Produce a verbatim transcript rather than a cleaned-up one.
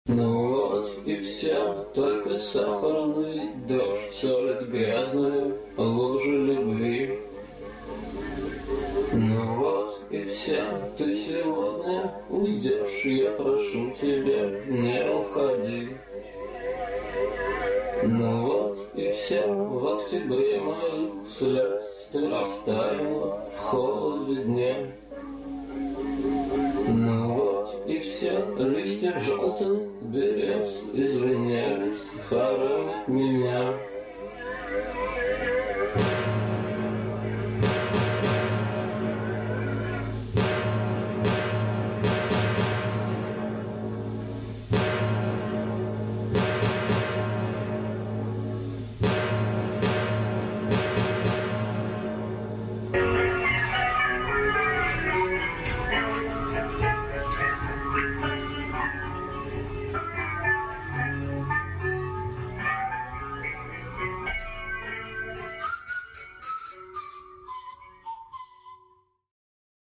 Ну вот и все, только сахарный дождь солит грязные лужи любви. Ну вот и все, ты сегодня уйдешь, я прошу тебя, не уходи. Ну вот и все, в октябре моих слез ты растаяла в холоде дня. Ну вот и все, листья желтых берез извинялись, хоронят меня.